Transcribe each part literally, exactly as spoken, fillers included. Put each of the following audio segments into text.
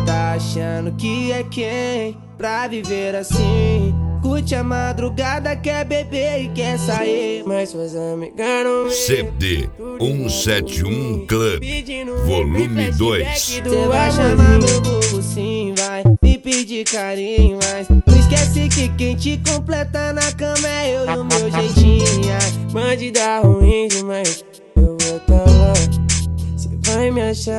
Tá achando que é quem pra viver assim? Curte a madrugada, quer beber e quer sair, mas suas amigas não vê. C D cento e setenta e um Club Volume dois. Cê vai chamar meu bobo sim, vai me pedir carinho, mas não esquece que quem te completa na cama é eu e o meu jeitinho. Ai, bandida ruim demais, eu vou tá lá, cê vai me achar.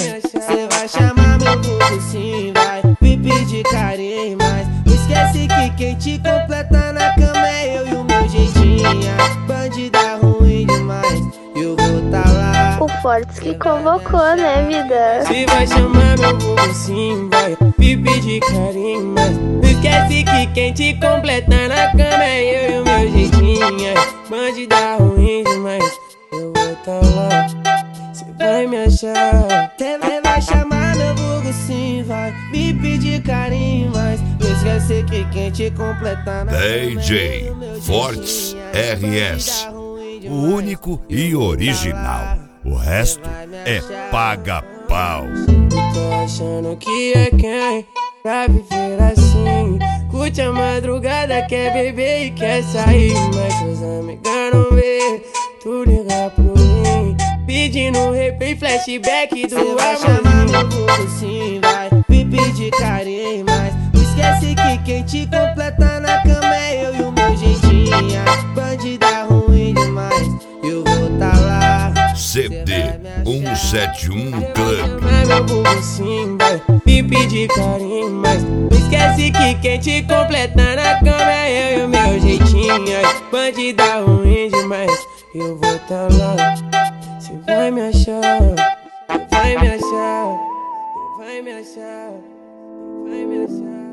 Cê vai chamar meu bobo sim, vai me pedir carinho, mas não esquece que quem te completa na cama é eu e o meu jeitinho. Ai, bandida ruim demais, eu vou tá lá. O Fortes que convocou, né, vida? Se vai chamar meu bobo sim, vai me pedir carinho, mas não esquece que quem te completa na cama é eu e o meu jeitinho. Ai, bandida ruim demais, eu vou tá lá, cê vai me achar. Cê vai chamar meu bobo sim, vai me pedir carinho, mas não esquece que quem te completa na cama é D J eu e o meu Fortes jeitinho. Ai, R S, bandida ruim o demais, único e original. O resto é paga-pau. tô achando que é quem pra viver assim? Curte a madrugada, quer beber e quer sair, mas suas amigas não vê. Tu liga pro mim, pedindo replay, flashback do amor. Vai chamar meu bobo sim, vai me pedir carinho, mas não esquece que quem te completa na cama é eu e o meu jeitinho. Ai, bandida ruim demais, eu vou tá lá. C D cento e setenta e um Club. Mas meu bobo sim, vai me pedir carinho, mas não esquece que quem te completa na cama é eu e o meu jeitinho. Ai, bandida ruim demais, eu vou tá lá, cê vai me achar, cê vai me achar, cê vai me achar, cê vai me achar.